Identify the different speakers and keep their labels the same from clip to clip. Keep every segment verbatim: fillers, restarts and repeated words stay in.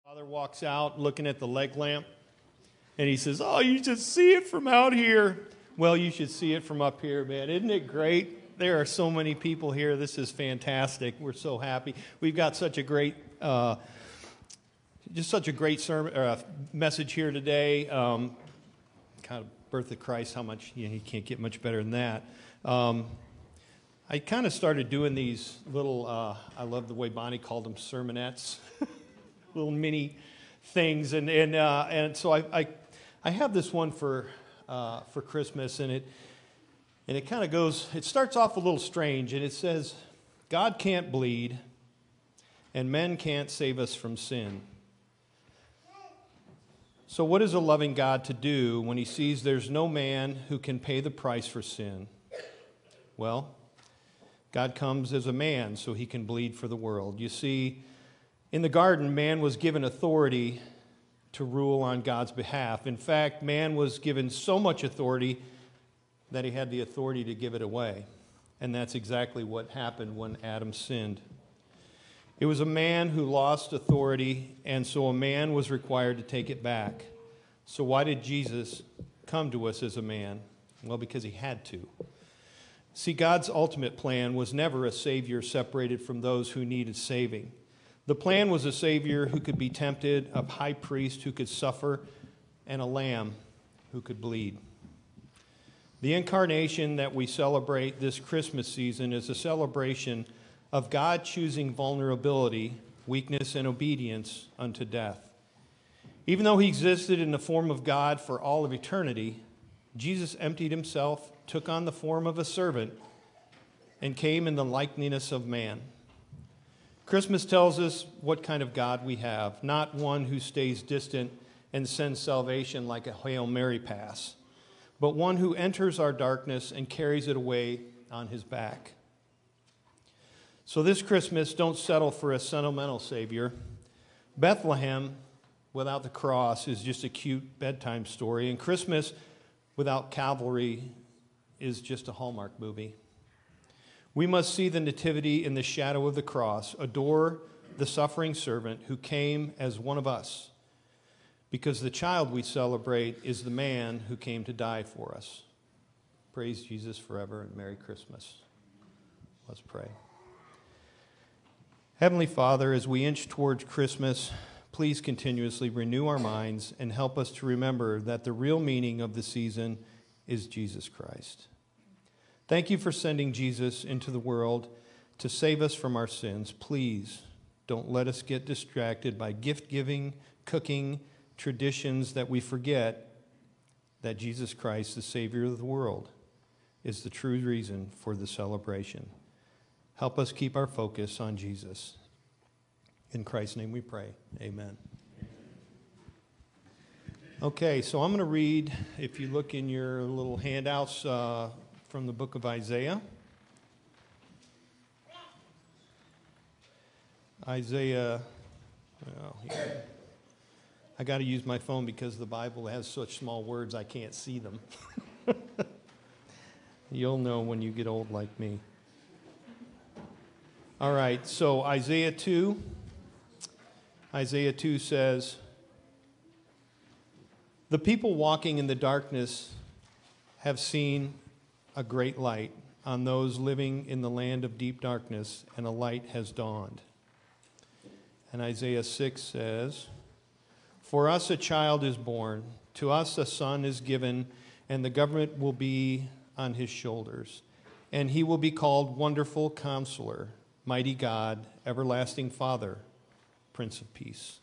Speaker 1: Father walks out looking at the leg lamp, and he says, "Oh, you should see it from out here." Well, you should see it from up here, man. Isn't it great? There are so many people here. This is fantastic. We're so happy. We've got such a great, uh, just such a great sermon, uh, message here today. Um, kind of birth of Christ. How much? You know, you can't get much better than that. Um, I kind of started doing these little. Uh, I love the way Bonnie called them sermonettes. Little mini things, and and uh, and so I, I I have this one for uh, for Christmas, and it and it kind of goes. It starts off a little strange, and it says, "God can't bleed, and men can't save us from sin." So, what is a loving God to do when He sees there's no man who can pay the price for sin? Well, God comes as a man so He can bleed for the world. You see, in the garden, man was given authority to rule on God's behalf. In fact, man was given so much authority that he had the authority to give it away. And that's exactly what happened when Adam sinned. It was a man who lost authority, and so a man was required to take it back. So why did Jesus come to us as a man? Well, because he had to. See, God's ultimate plan was never a Savior separated from those who needed saving. The plan was a Savior who could be tempted, a high priest who could suffer, and a lamb who could bleed. The incarnation that we celebrate this Christmas season is a celebration of God choosing vulnerability, weakness, and obedience unto death. Even though He existed in the form of God for all of eternity, Jesus emptied Himself, took on the form of a servant, and came in the likeness of man. Christmas tells us what kind of God we have, not one who stays distant and sends salvation like a Hail Mary pass, but one who enters our darkness and carries it away on His back. So this Christmas, don't settle for a sentimental Savior. Bethlehem without the cross is just a cute bedtime story, and Christmas without Calvary is just a Hallmark movie. We must see the nativity in the shadow of the cross, adore the suffering servant who came as one of us, because the child we celebrate is the man who came to die for us. Praise Jesus forever, and Merry Christmas. Let's pray. Heavenly Father, as we inch towards Christmas, please continuously renew our minds and help us to remember that the real meaning of the season is Jesus Christ. Thank you for sending Jesus into the world to save us from our sins. Please don't let us get distracted by gift-giving, cooking, traditions that we forget that Jesus Christ, the Savior of the world, is the true reason for the celebration. Help us keep our focus on Jesus. In Christ's name we pray. Amen. Okay, so I'm going to read, if you look in your little handouts, uh, from the book of Isaiah. Isaiah, well, here. I got to use my phone because the Bible has such small words I can't see them. You'll know when you get old like me. All right, so Isaiah two. Isaiah two says, "The people walking in the darkness have seen a great light. On those living in the land of deep darkness, and a light has dawned." And Isaiah six says, "For us a child is born, to us a son is given, and the government will be on his shoulders. And he will be called Wonderful Counselor, Mighty God, Everlasting Father, Prince of Peace."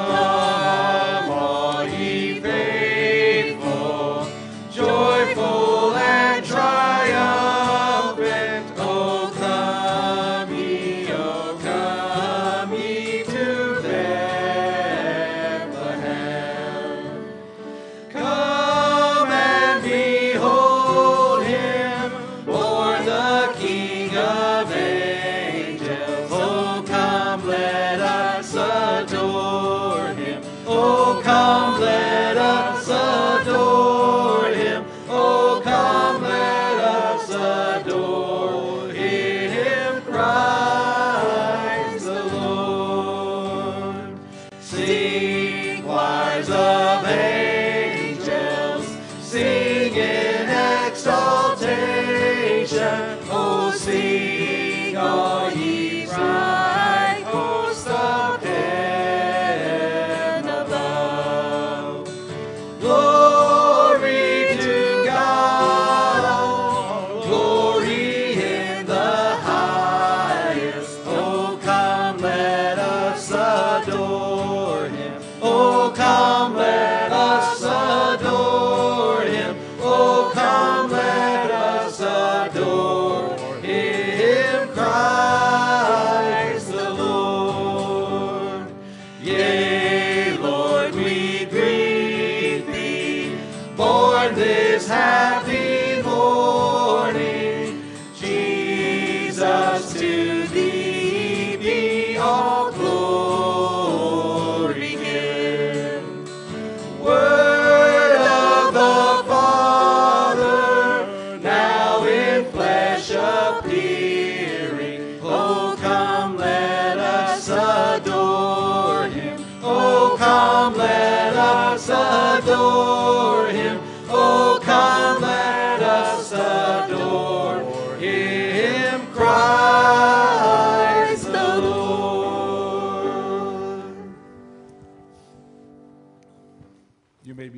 Speaker 2: Joyful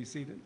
Speaker 2: be seated.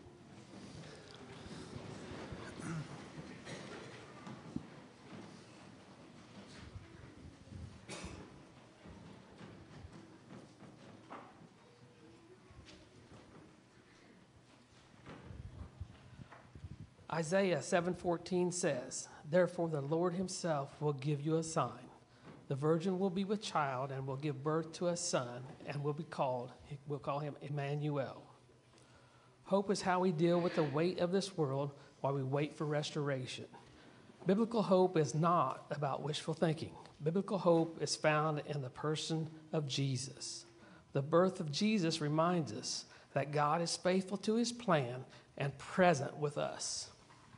Speaker 3: Isaiah seven fourteen says, "Therefore the Lord himself will give you a sign. The virgin will be with child and will give birth to a son and will be called, we'll call him Emmanuel." Hope is how we deal with the weight of this world while we wait for restoration. Biblical hope is not about wishful thinking. Biblical hope is found in the person of Jesus. The birth of Jesus reminds us that God is faithful to his plan and present with us.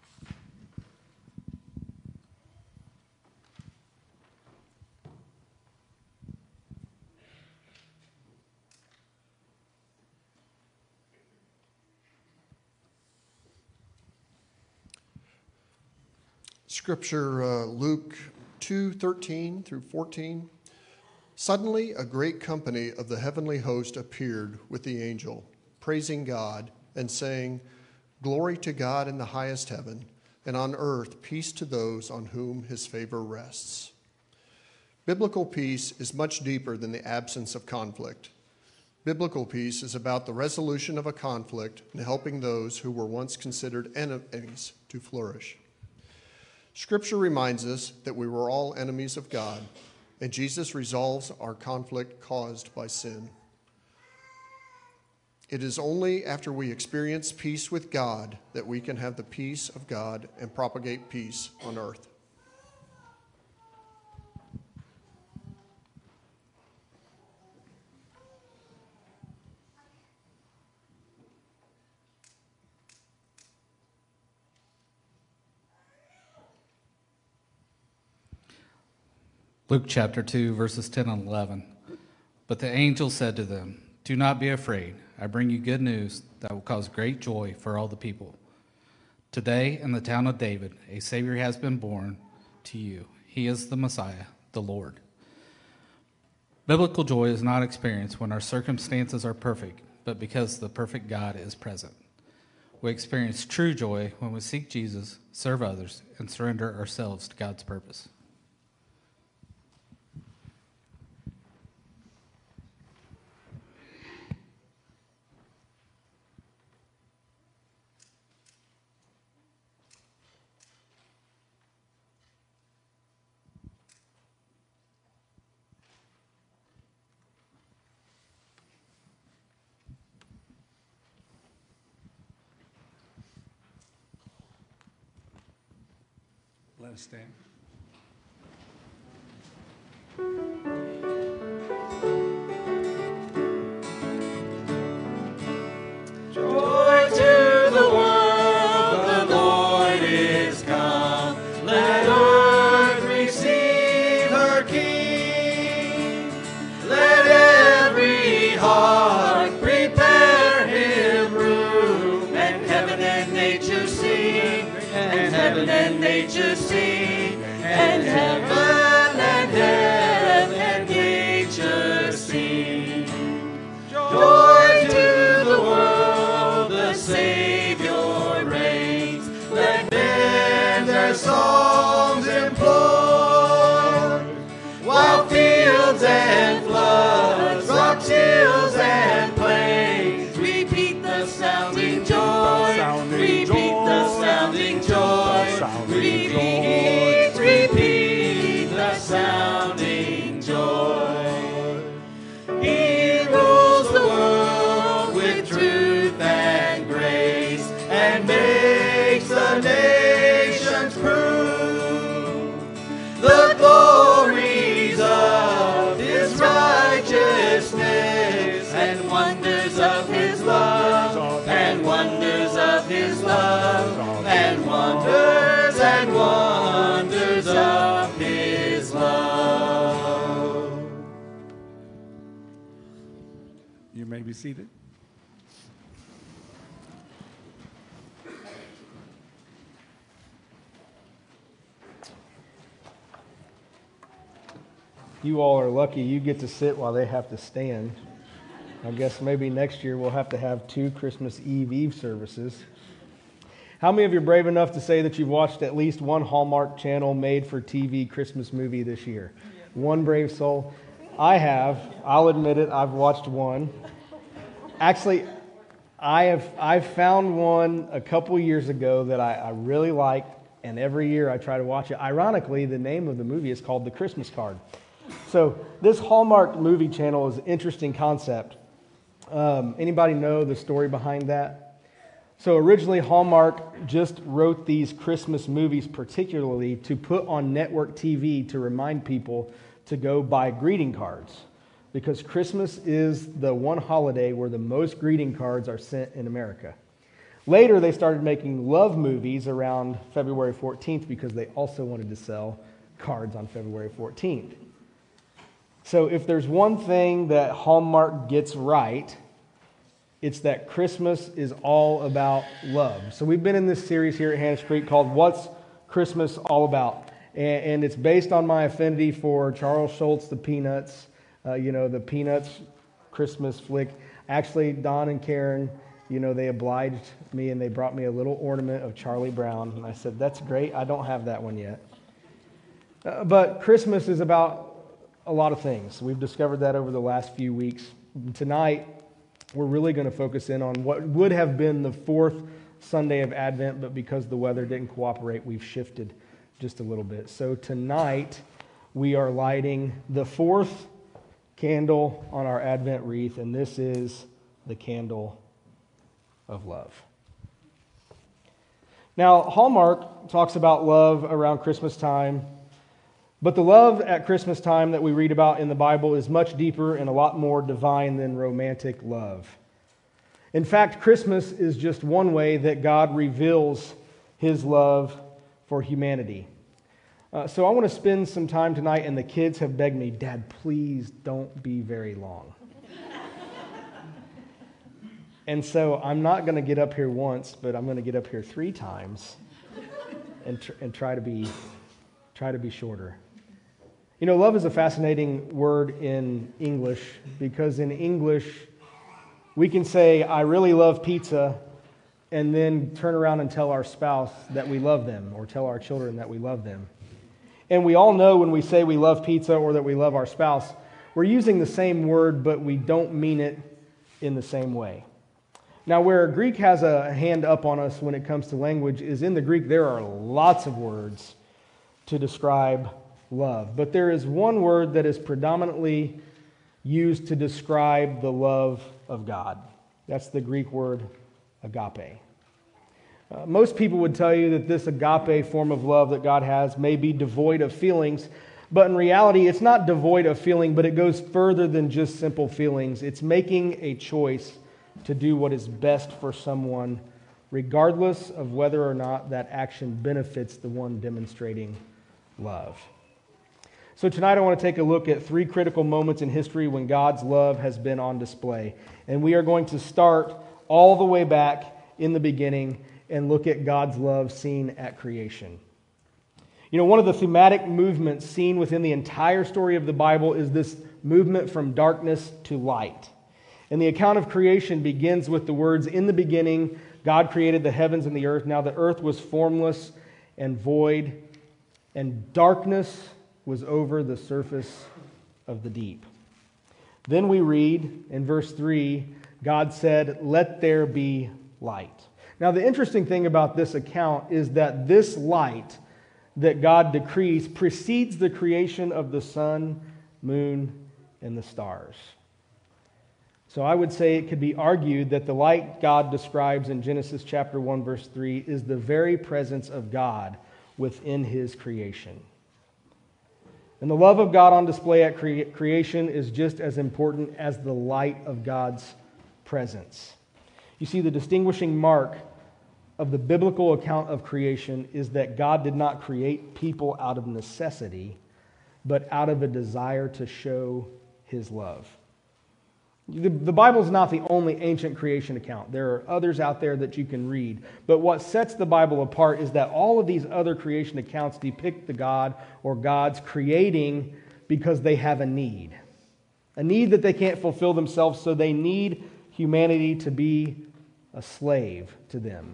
Speaker 4: Scripture, uh, Luke two thirteen through fourteen. Suddenly a great company of the heavenly host appeared with the angel, praising God and saying, "Glory to God in the highest heaven, and on earth peace to those on whom his favor rests." Biblical peace is much deeper than the absence of conflict. Biblical peace is about the resolution of a conflict and helping those who were once considered enemies to flourish. Scripture reminds us that we were all enemies of God, and Jesus resolves our conflict caused by sin. It is only after we experience peace with God that we can have the peace of God and propagate peace on earth.
Speaker 5: Luke chapter two, verses ten and eleven. But the angel said to them, "Do not be afraid. I bring you good news that will cause great joy for all the people. Today, in the town of David, a Savior has been born to you. He is the Messiah, the Lord." Biblical joy is not experienced when our circumstances are perfect, but because the perfect God is present. We experience true joy when we seek Jesus, serve others, and surrender ourselves to God's purpose.
Speaker 2: Let us stand.
Speaker 6: Joy to the world, the Lord is come. Let earth receive her King. Let every heart prepare him room. And heaven and nature sing. And heaven and nature sing. And heaven and heaven and nature sing. Joy to the world, the Savior reigns. Let men their songs implore, while fields and floods, rocks, hills, and plains repeat the sounding joy. Repeat the sounding joy. Repeat, repeat the sounding joy. He rules the world with truth and grace, and makes the nations prove the glories of his righteousness, and wonders of his love, and wonders of his love, and wonders and wonders of his love.
Speaker 2: You may be seated.
Speaker 7: You all are lucky you get to sit while they have to stand. I guess maybe next year we'll have to have two Christmas Eve Eve services. How many of you are brave enough to say that you've watched at least one Hallmark Channel made for T V Christmas movie this year? One brave soul. I have. I'll admit it. I've watched one. Actually, I have I've found one a couple years ago that I, I really like, and every year I try to watch it. Ironically, the name of the movie is called The Christmas Card. So this Hallmark movie channel is an interesting concept. Um, anybody know the story behind that? So originally Hallmark just wrote these Christmas movies particularly to put on network T V to remind people to go buy greeting cards. Because Christmas is the one holiday where the most greeting cards are sent in America. Later, they started making love movies around February fourteenth because they also wanted to sell cards on February fourteenth. So if there's one thing that Hallmark gets right, it's that Christmas is all about love. So we've been in this series here at Hannah Street called What's Christmas All About? And, and it's based on my affinity for Charles Schultz, the Peanuts, uh, you know, the Peanuts Christmas flick. Actually, Don and Karen, you know, they obliged me and they brought me a little ornament of Charlie Brown. And I said, that's great. I don't have that one yet. Uh, but Christmas is about a lot of things. We've discovered that over the last few weeks. Tonight, we're really going to focus in on what would have been the fourth Sunday of Advent, but because the weather didn't cooperate, we've shifted just a little bit. So tonight, we are lighting the fourth candle on our Advent wreath, and this is the candle of love. Now, Hallmark talks about love around Christmas time, but the love at Christmas time that we read about in the Bible is much deeper and a lot more divine than romantic love. In fact, Christmas is just one way that God reveals His love for humanity. Uh, so I want to spend some time tonight, and the kids have begged me, Dad, please don't be very long. And so I'm not going to get up here once, but I'm going to get up here three times and tr- and try to be try to be shorter. You know, love is a fascinating word in English because in English we can say, I really love pizza, and then turn around and tell our spouse that we love them or tell our children that we love them. And we all know when we say we love pizza or that we love our spouse, we're using the same word, but we don't mean it in the same way. Now, where Greek has a hand up on us when it comes to language is in the Greek there are lots of words to describe love. But there is one word that is predominantly used to describe the love of God. That's the Greek word agape. Uh, most people would tell you that this agape form of love that God has may be devoid of feelings, but in reality, it's not devoid of feeling, but it goes further than just simple feelings. It's making a choice to do what is best for someone, regardless of whether or not that action benefits the one demonstrating love. So tonight I want to take a look at three critical moments in history when God's love has been on display. And we are going to start all the way back in the beginning and look at God's love seen at creation. You know, one of the thematic movements seen within the entire story of the Bible is this movement from darkness to light. And the account of creation begins with the words, in the beginning, God created the heavens and the earth. Now the earth was formless and void, and darkness was over the surface of the deep. Then we read in verse three, God said, let there be light. Now the interesting thing about this account is that this light that God decrees precedes the creation of the sun, moon, and the stars. So I would say it could be argued that the light God describes in Genesis chapter one, verse three is the very presence of God within His creation. And the love of God on display at cre- creation is just as important as the light of God's presence. You see, the distinguishing mark of the biblical account of creation is that God did not create people out of necessity, but out of a desire to show His love. The, the Bible is not the only ancient creation account. There are others out there that you can read. But what sets the Bible apart is that all of these other creation accounts depict the God or gods creating because they have a need. a need that they can't fulfill themselves, so they need humanity to be a slave to them.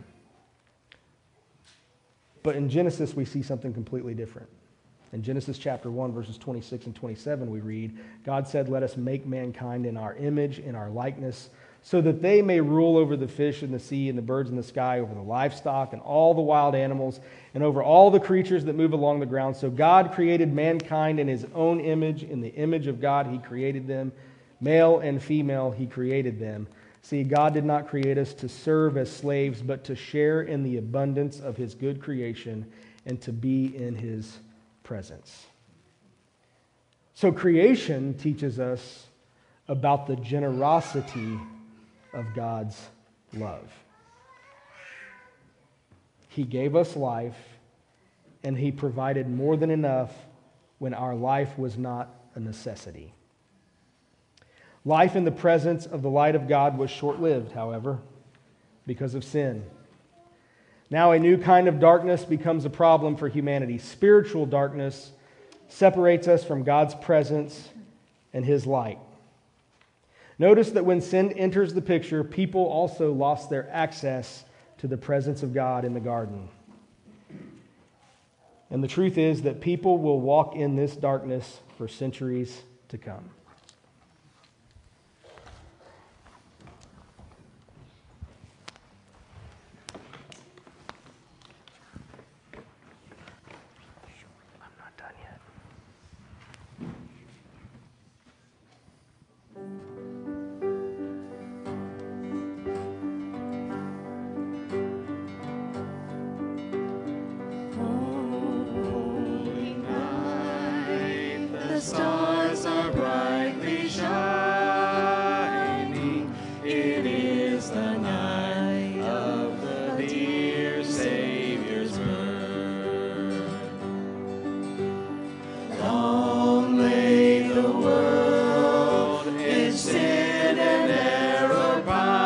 Speaker 7: But in Genesis, we see something completely different. In Genesis chapter one, verses twenty-six and twenty-seven, we read, God said, "Let us make mankind in our image, in our likeness, so that they may rule over the fish in the sea and the birds in the sky, over the livestock and all the wild animals, and over all the creatures that move along the ground." So God created mankind in his own image. In the image of God, he created them. Male and female, he created them. See, God did not create us to serve as slaves, but to share in the abundance of his good creation and to be in his presence. So creation teaches us about the generosity of God's love. He gave us life, and he provided more than enough when our life was not a necessity. Life in the presence of the light of God was short-lived, however, because of sin. Now a new kind of darkness becomes a problem for humanity. Spiritual darkness separates us from God's presence and his light. Notice that when sin enters the picture, people also lost their access to the presence of God in the garden. And the truth is that people will walk in this darkness for centuries to come.
Speaker 6: The stars are brightly shining. It is the night of the dear Savior's birth. Long lay the world in sin and error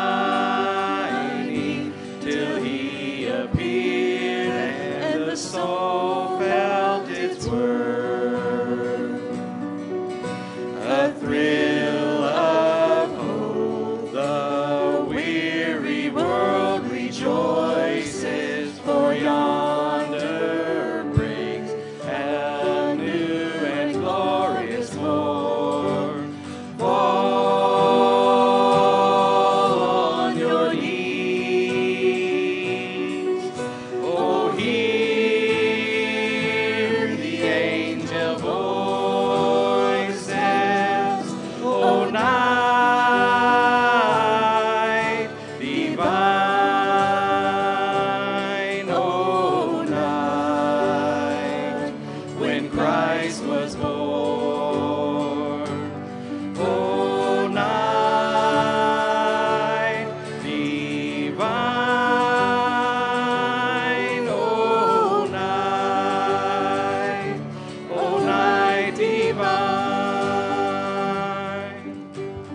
Speaker 6: pining, till he appeared and the soul felt its worth. A thrill of hope, the weary world rejoices, for yonder breaks a new and glorious morn. Fall on your knees, oh, hear the angel voices, oh, night divine, oh, night when Christ was born, oh, night divine, oh, night, oh, night divine.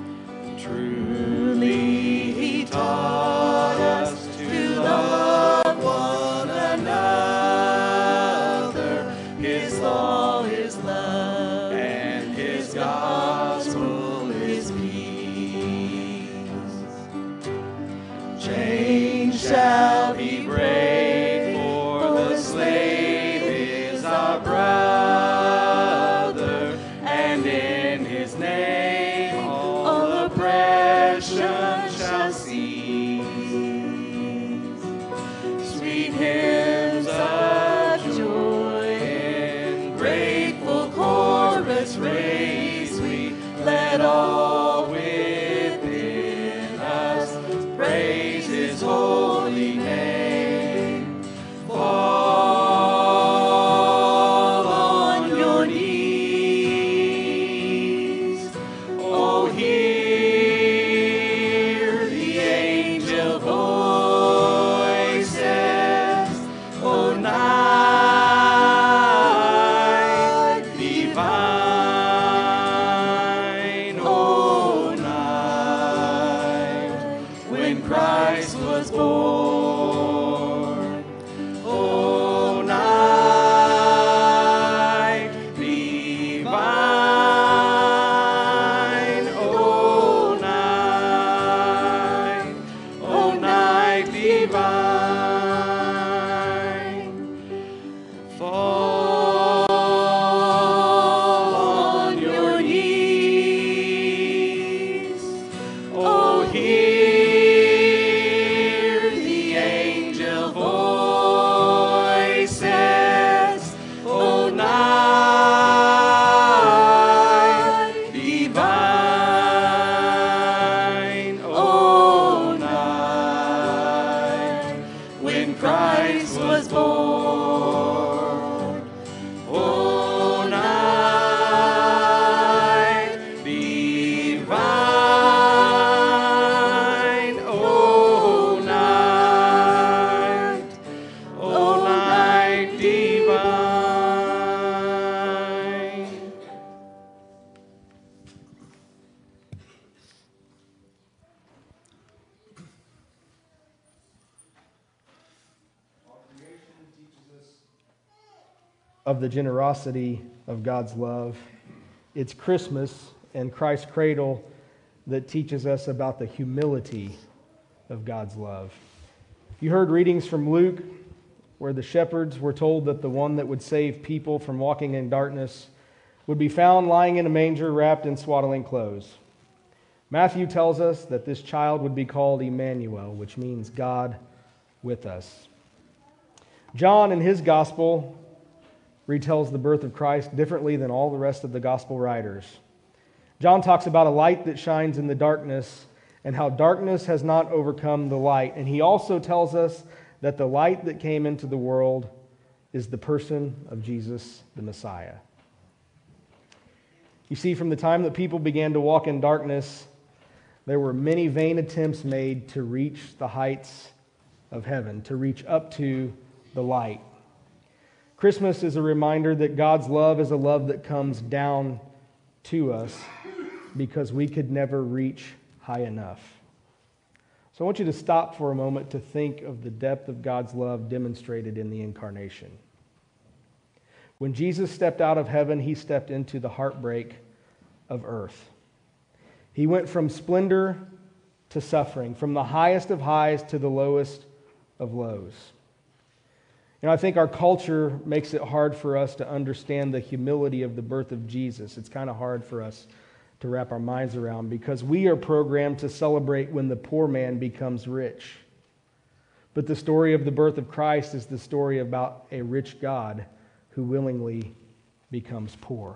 Speaker 6: Truly he taught us to love one another. His law is love, and his gospel is peace. Chains shall he break, for the slave is our brother, and in his name all oppression shall cease. Sweet hymns of joy in grateful chorus raise we, let all within us praise his holy name. Fall on your knees, oh, hear the angel voices, oh, night divine. Fall on your knees. Oh, hear the angel voices. Oh, night divine. Oh, night when Christ was born. Oh, night divine. Oh, night. Oh, night divine.
Speaker 7: Of the generosity of God's love. It's Christmas and Christ's cradle that teaches us about the humility of God's love. You heard readings from Luke where the shepherds were told that the one that would save people from walking in darkness would be found lying in a manger wrapped in swaddling clothes. Matthew tells us that this child would be called Emmanuel, which means God with us. John in his gospel retells the birth of Christ differently than all the rest of the gospel writers. John talks about a light that shines in the darkness and how darkness has not overcome the light. And he also tells us that the light that came into the world is the person of Jesus, the Messiah. You see, from the time that people began to walk in darkness, there were many vain attempts made to reach the heights of heaven, to reach up to the light. Christmas is a reminder that God's love is a love that comes down to us because we could never reach high enough. So I want you to stop for a moment to think of the depth of God's love demonstrated in the incarnation. When Jesus stepped out of heaven, he stepped into the heartbreak of earth. He went from splendor to suffering, from the highest of highs to the lowest of lows. You know, I think our culture makes it hard for us to understand the humility of the birth of Jesus. It's kind of hard for us to wrap our minds around because we are programmed to celebrate when the poor man becomes rich. But the story of the birth of Christ is the story about a rich God who willingly becomes poor.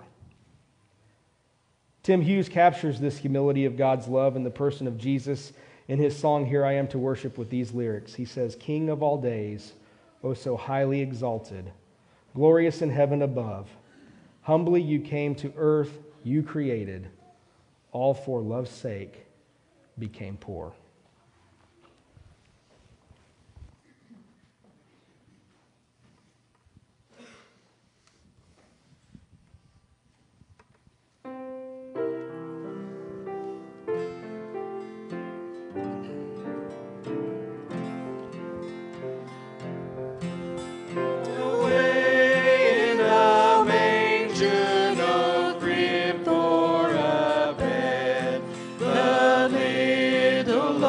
Speaker 7: Tim Hughes captures this humility of God's love in the person of Jesus in his song, Here I Am to Worship, with these lyrics. He says, King of all days, O so highly exalted, glorious in heaven above, humbly you came to earth, you created, all for love's sake became poor.
Speaker 6: Away in a manger, no crib for a bed, the little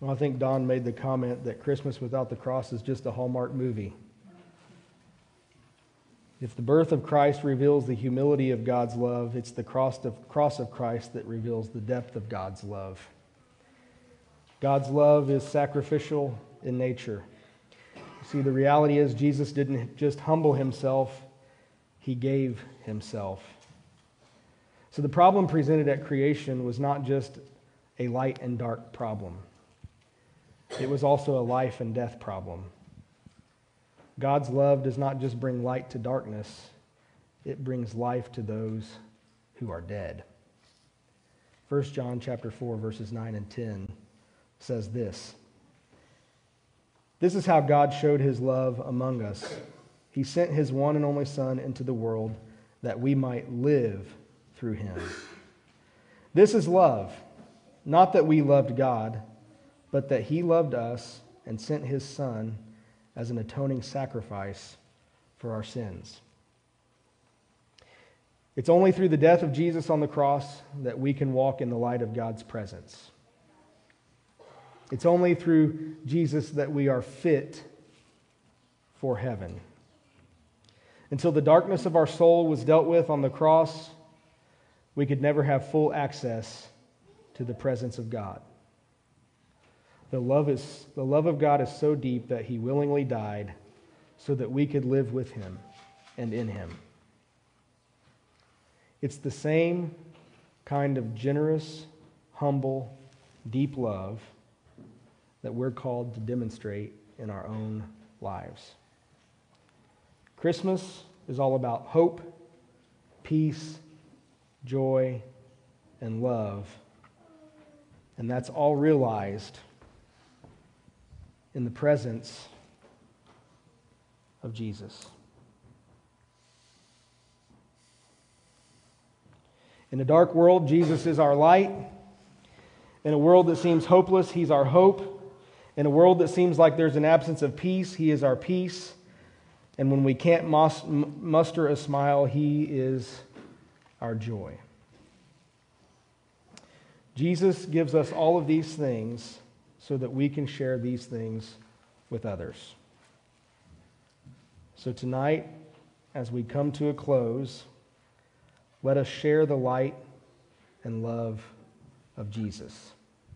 Speaker 7: Well, I think Don made the comment that Christmas without the cross is just a Hallmark movie. If the birth of Christ reveals the humility of God's love, it's the cross of, cross of Christ that reveals the depth of God's love. God's love is sacrificial in nature. See, the reality is Jesus didn't just humble himself, he gave himself. So the problem presented at creation was not just a light and dark problem. It was also a life and death problem. God's love does not just bring light to darkness, it brings life to those who are dead. First John chapter four, verses nine and ten says this. This is how God showed his love among us. He sent his one and only Son into the world that we might live through him. This is love, not that we loved God, but that he loved us and sent his Son as an atoning sacrifice for our sins. It's only through the death of Jesus on the cross that we can walk in the light of God's presence. It's only through Jesus that we are fit for heaven. Until the darkness of our soul was dealt with on the cross, we could never have full access to the presence of God. The love is, the love of God is so deep that he willingly died so that we could live with him and in him. It's the same kind of generous, humble, deep love that we're called to demonstrate in our own lives. Christmas is all about hope, peace, joy, and love. And that's all realized in the presence of Jesus. In a dark world, Jesus is our light. In a world that seems hopeless, he's our hope. In a world that seems like there's an absence of peace, he is our peace. And when we can't muster a smile, he is our joy. Jesus gives us all of these things so that we can share these things with others. So tonight, as we come to a close, let us share the light and love of Jesus.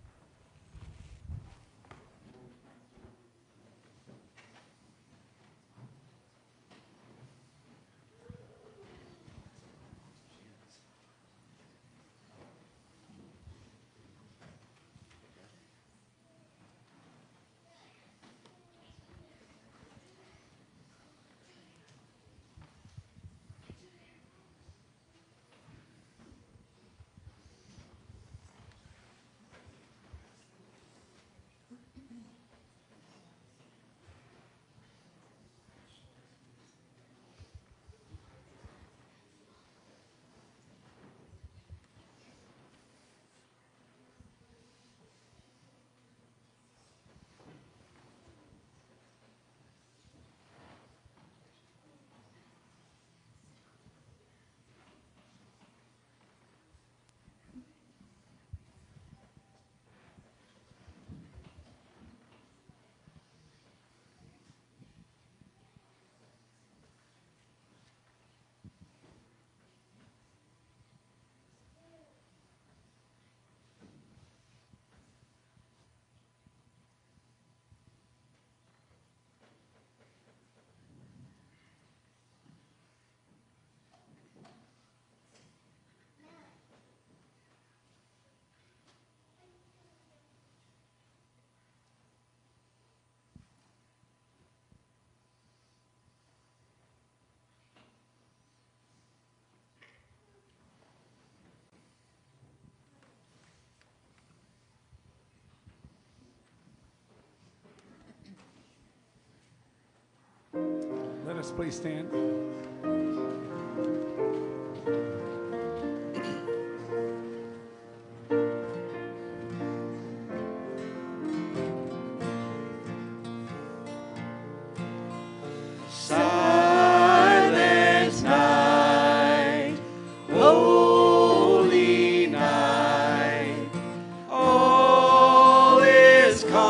Speaker 2: Let us please stand.
Speaker 6: Silent night, holy night, all is calm.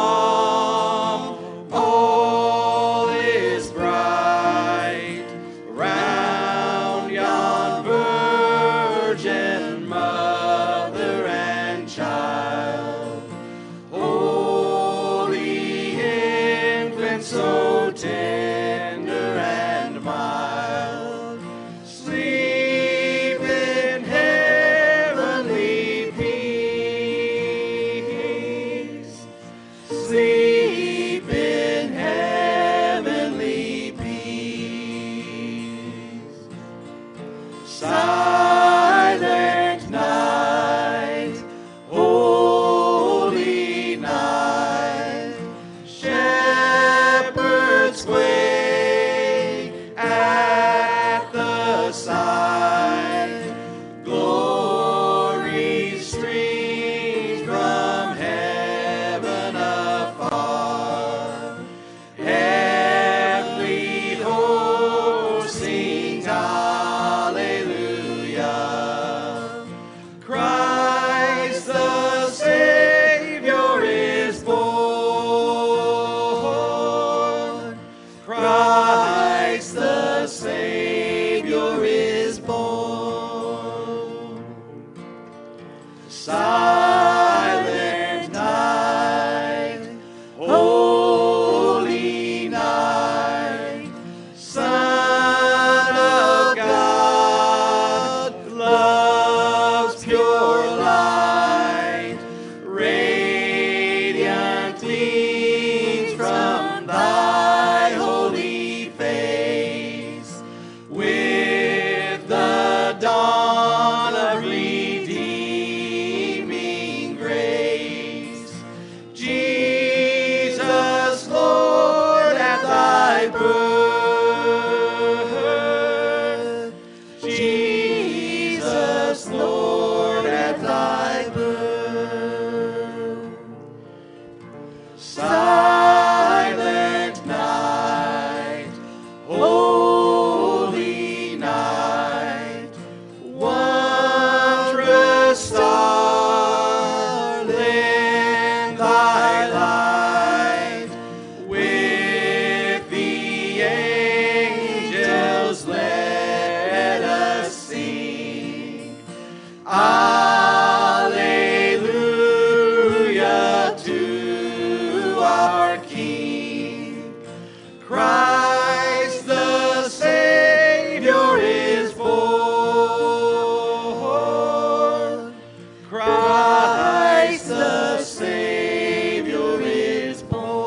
Speaker 6: Christ the Savior is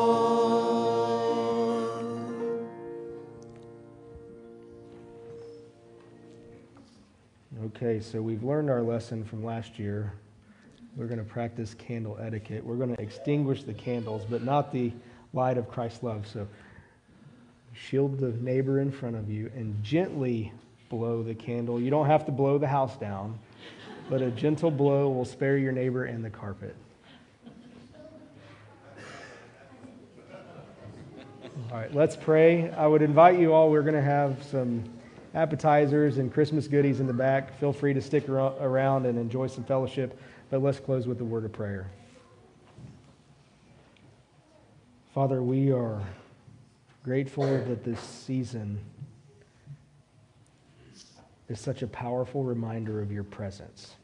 Speaker 6: born.
Speaker 7: Okay, so we've learned our lesson from last year. We're going to practice candle etiquette. We're going to extinguish the candles, but not the light of Christ's love. So shield the neighbor in front of you and gently blow the candle. You don't have to blow the house down, but a gentle blow will spare your neighbor and the carpet. All right, let's pray. I would invite you all, we're going to have some appetizers and Christmas goodies in the back. Feel free to stick around and enjoy some fellowship, but let's close with a word of prayer. Father, we are grateful that this season is such a powerful reminder of your presence.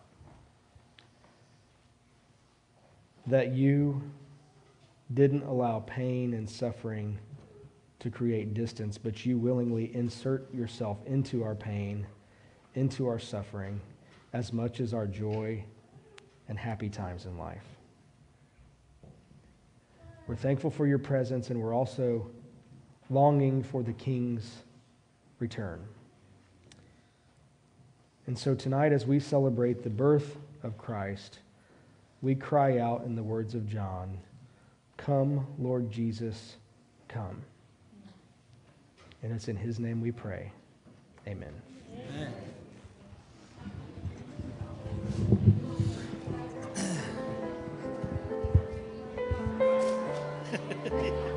Speaker 7: That you didn't allow pain and suffering to create distance, but you willingly insert yourself into our pain, into our suffering, as much as our joy and happy times in life. We're thankful for your presence, and we're also longing for the King's return. And so tonight, as we celebrate the birth of Christ, we cry out in the words of John, "Come, Lord Jesus, come." And it's in his name we pray. Amen.
Speaker 6: Amen.